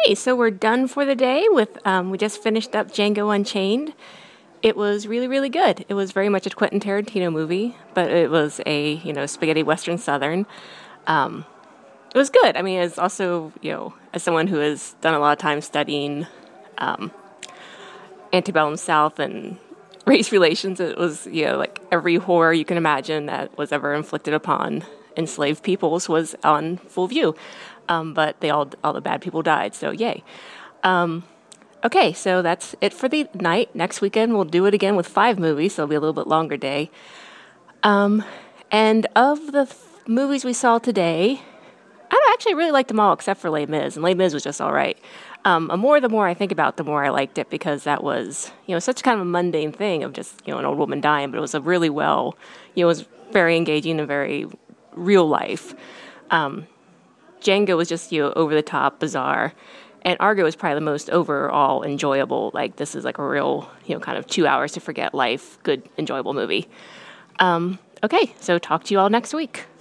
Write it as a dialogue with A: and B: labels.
A: Okay, so we're done for the day with, we just finished up Django Unchained. It was really, really good. It was very much a Quentin Tarantino movie, but it was a, spaghetti Western Southern. It was good. I mean, it's also, as someone who has done a lot of time studying antebellum South and race relations, it was, like every horror you can imagine that was ever inflicted upon enslaved peoples was on full view. But all the bad people died, so yay. Okay, so that's it for the night. Next weekend, we'll do it again with 5 movies, so it'll be a little bit longer day. And of the movies we saw today, I actually really liked them all except for Les Mis, and Les Mis was just all right. The more I think about, the more I liked it because that was, such kind of a mundane thing of just, an old woman dying, but it was a really well, it was very engaging and very real life. Django was just, over the top, bizarre. And Argo is probably the most overall enjoyable. Like, this is like a real, kind of 2 hours to forget life, good, enjoyable movie. Okay, so talk to you all next week.